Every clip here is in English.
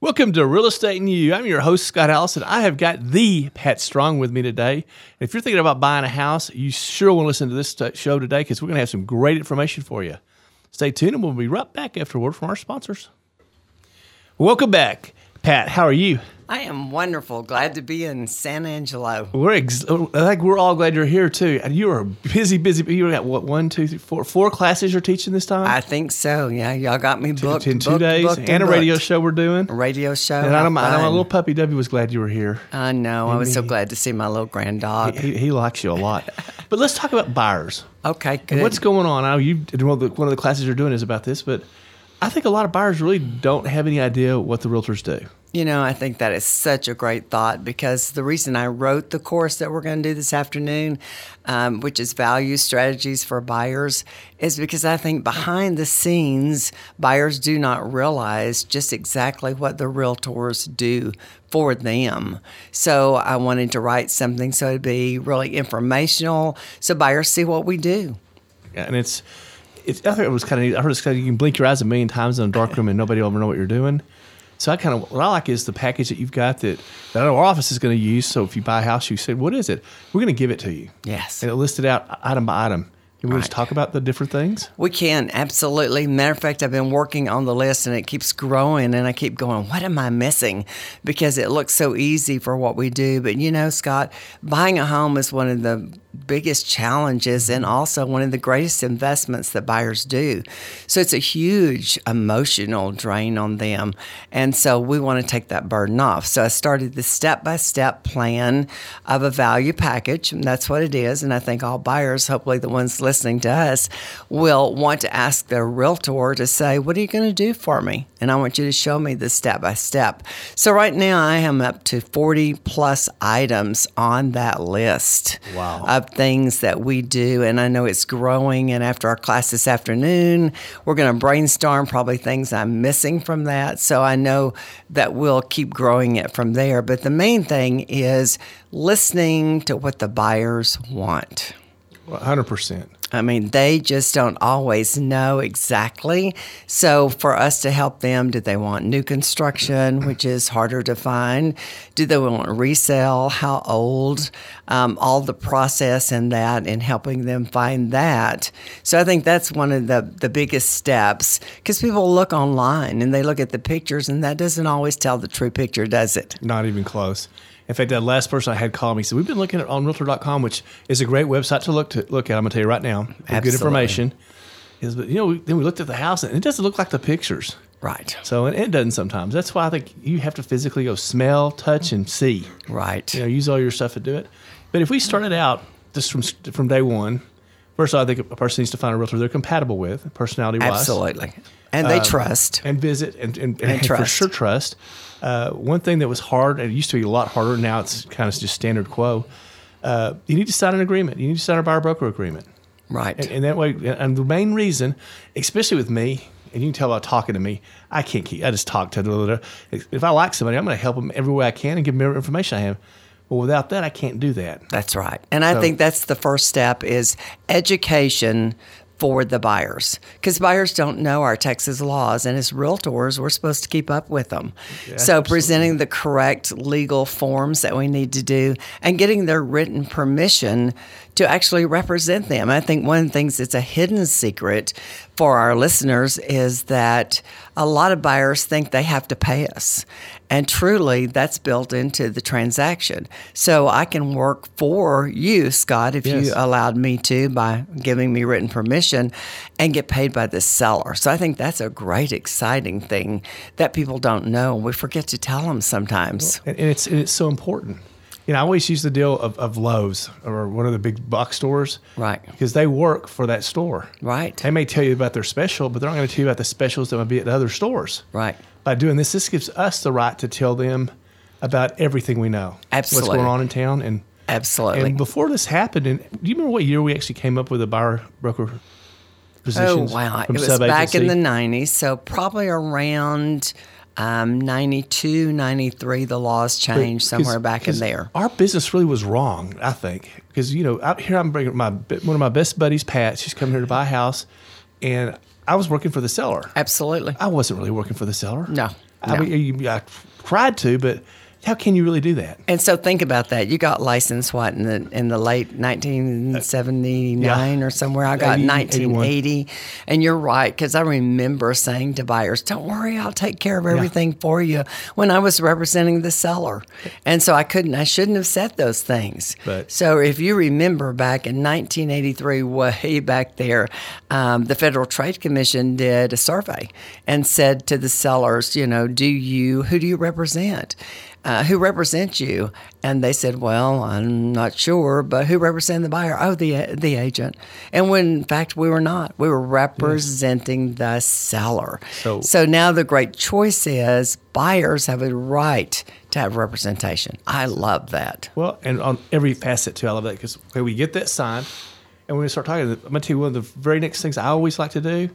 Welcome to Real Estate and You. I'm your host, Scott Allison. I have got the Pat Strong with me today. If you're thinking about buying a house, you sure want to listen to this show today because we're going to have some great information for you. Stay tuned and we'll be right back after a word from our sponsors. Welcome back. Pat, how are you? I am wonderful. Glad to be in San Angelo. We're all glad you're here too. And you are busy. You got what, 1, 2, 3, 4, 4 classes you're teaching this time? I think so. Yeah, y'all got me booked. In 2 days, and a radio show we're doing. A radio show. And I know my little puppy W was glad you were here. I know. I was so glad to see my little grand dog. He likes you a lot. But let's talk about buyers. Okay, good. And what's going on? I know one of the classes you're doing is about this, but I think a lot of buyers really don't have any idea what the realtors do. You know, I think that is such a great thought because the reason I wrote the course that we're going to do this afternoon, which is Value Strategies for Buyers, is because I think behind the scenes, buyers do not realize just exactly what the realtors do for them. So I wanted to write something so it'd be really informational so buyers see what we do. Yeah, and I thought it was kind of neat. I heard it's kind of, you can blink your eyes a million times in a dark room and nobody will ever know what you're doing. So what I like is the package that you've got that I know our office is going to use. So if you buy a house, you say, what is it? We're going to give it to you. Yes. And it listed out item by item. Can we just talk about the different things? We can, absolutely. Matter of fact, I've been working on the list and it keeps growing and I keep going, what am I missing? Because it looks so easy for what we do. But you know, Scott, buying a home is one of the biggest challenges and also one of the greatest investments that buyers do. So it's a huge emotional drain on them. And so we want to take that burden off. So I started the step-by-step plan of a value package, and that's what it is. And I think all buyers, hopefully the ones listening to us, will want to ask their realtor to say, what are you going to do for me? And I want you to show me the step-by-step. So right now I am up to 40 plus items on that list. Wow. Of things that we do, and I know it's growing. And after our class this afternoon, we're going to brainstorm probably things I'm missing from that. So I know that we'll keep growing it from there. But the main thing is listening to what the buyers want. 100%. I mean, they just don't always know exactly. So for us to help them, do they want new construction, which is harder to find? Do they want resale? How old? All the process in that and helping them find that. So I think that's one of the biggest steps because people look online and they look at the pictures and that doesn't always tell the true picture, does it? Not even close. In fact, that last person I had call me said, we've been looking at on Realtor.com, which is a great website to look at. I'm going to tell you right now. Good information. But then we looked at the house, and it doesn't look like the pictures. Right. So it doesn't sometimes. That's why I think you have to physically go smell, touch, and see. Right. Use all your stuff to do it. But if we started out just from day one, first of all, I think a person needs to find a realtor they're compatible with, personality-wise. Absolutely. And they trust. And visit and trust. For sure trust. One thing that was hard, and it used to be a lot harder, now it's kind of just standard quo, you need to sign an agreement. You need to sign a buyer-broker agreement. Right. And that way, and the main reason, especially with me, and you can tell by talking to me, I just talk to them. If I like somebody, I'm going to help them every way I can and give them every information I have. But without that, I can't do that. That's right. And I think that's the first step is education for the buyers, because buyers don't know our Texas laws, and as realtors, we're supposed to keep up with them. Yeah, so absolutely. presenting the correct legal forms that we need to do and getting their written permission to actually represent them. I think one of the things that's a hidden secret for our listeners is that a lot of buyers think they have to pay us. And truly, that's built into the transaction. So I can work for you, Scott, if you allowed me to by giving me written permission and get paid by the seller. So I think that's a great, exciting thing that people don't know. We forget to tell them sometimes. And it's so important. I always use the deal of Lowe's or one of the big box stores. Right. Because they work for that store. Right. They may tell you about their special, but they're not going to tell you about the specials that might be at other stores. Right. By doing this gives us the right to tell them about everything we know. Absolutely. What's going on in town. Absolutely. And before this happened, do you remember what year we actually came up with the buyer broker positions? Oh, wow. It from was sub-agency? back in the 90s, so probably around 92, 93, the laws changed somewhere back in there. Our business really was wrong, I think, because out here I'm bringing one of my best buddies, Pat. She's coming here to buy a house, and I was working for the seller. Absolutely. I wasn't really working for the seller. No. I mean, I tried to, but how can you really do that? And so think about that. You got licensed what in the late 1979 or somewhere. I got 1980, and you're right, because I remember saying to buyers, "Don't worry, I'll take care of everything for you." When I was representing the seller, and so I shouldn't have said those things. But, so if you remember back in 1983, way back there, the Federal Trade Commission did a survey and said to the sellers, who do you represent? Who represents you? And they said, well, I'm not sure, but who represented the buyer? Oh, the agent. And when, in fact, we were not. We were representing the seller. So now the great choice is buyers have a right to have representation. I love that. Well, and on every facet, too, I love that because we get that signed, and when we start talking, I'm going to tell you one of the very next things I always like to do.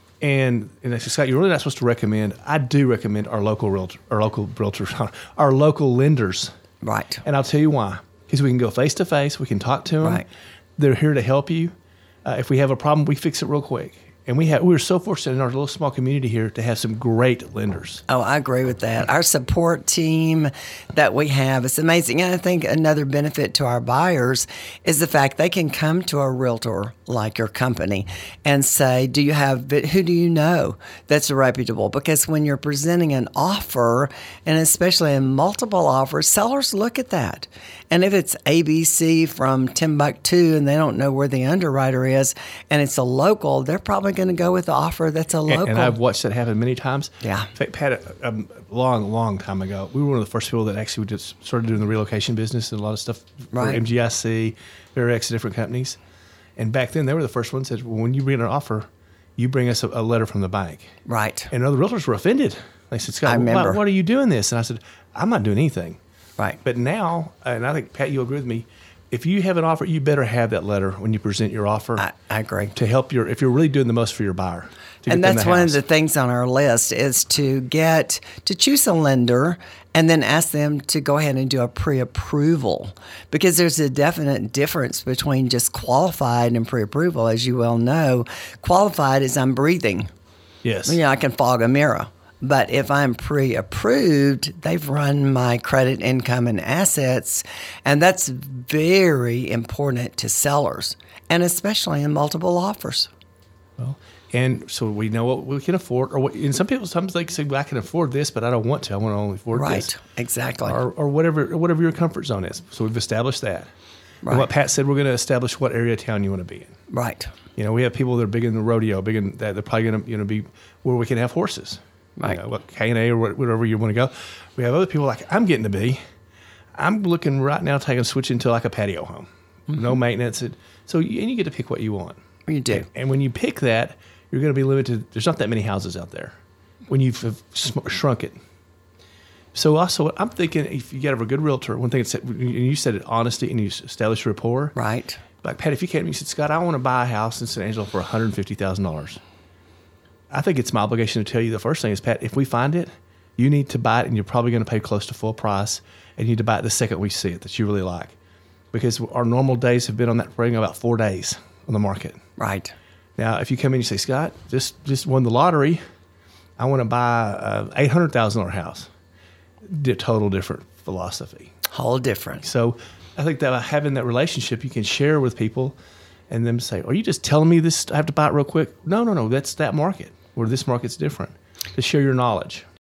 And I said, Scott, you're really not supposed to recommend. I do recommend our local realtors, our local lenders. Right. And I'll tell you why. Because we can go face to face. We can talk to them. Right. They're here to help you. If we have a problem, we fix it real quick. And we're so fortunate in our little small community here to have some great lenders. Oh, I agree with that. Our support team that we have is amazing. And I think another benefit to our buyers is the fact they can come to a realtor like your company and say, who do you know that's reputable? Because when you're presenting an offer, and especially in multiple offers, sellers look at that. And if it's ABC from Timbuktu and they don't know where the underwriter is, and it's a local, they're probably going to go with the offer that's a local. And I've watched that happen many times. Yeah. In fact, Pat, a long time ago, we were one of the first people that actually just started doing the relocation business and a lot of stuff for MGIC, various different companies. And back then, they were the first ones that said, well, when you bring an offer, you bring us a letter from the bank. Right. And other realtors were offended. They said, Scott, why are you doing this? And I said, I'm not doing anything. Right. But now, and I think, Pat, you'll agree with me, if you have an offer, you better have that letter when you present your offer. I agree. To help if you're really doing the most for your buyer. And that's one of the things on our list is to choose a lender and then ask them to go ahead and do a pre-approval, because there's a definite difference between just qualified and pre-approval. As you well know, qualified is I'm breathing. Yes. I can fog a mirror. But if I'm pre-approved, they've run my credit, income, and assets, and that's very important to sellers, and especially in multiple offers. Well, and so we know what we can afford, and sometimes they say, well, I can afford this, but I don't want to. I want to only afford this. Right, exactly. Or whatever your comfort zone is. So we've established that. Right. And what Pat said, we're going to establish what area of town you want to be in. Right. We have people that are big in the rodeo, big in that they're probably going to be where we can have horses. Right. K&A or whatever you want to go. We have other people like I'm getting to be. I'm looking right now switching to like a patio home. Mm-hmm. No maintenance. And you get to pick what you want. You do. And when you pick that, you're going to be limited. There's not that many houses out there when you've shrunk it. So also, I'm thinking if you get a good realtor, one thing you said it, honesty, and you establish rapport. Right. Like, Pat, if you came to me and said, Scott, I want to buy a house in San Angelo for $150,000. I think it's my obligation to tell you the first thing is, Pat, if we find it, you need to buy it, and you're probably going to pay close to full price, and you need to buy it the second we see it that you really like. Because our normal days have been on that for about 4 days on the market. Right. Now, if you come in and you say, Scott, just won the lottery, I want to buy an $800,000 house, total different philosophy. Whole different. So I think that having that relationship you can share with people and them say, are you just telling me this, I have to buy it real quick? No, that's that market, where this market's different. To share your knowledge.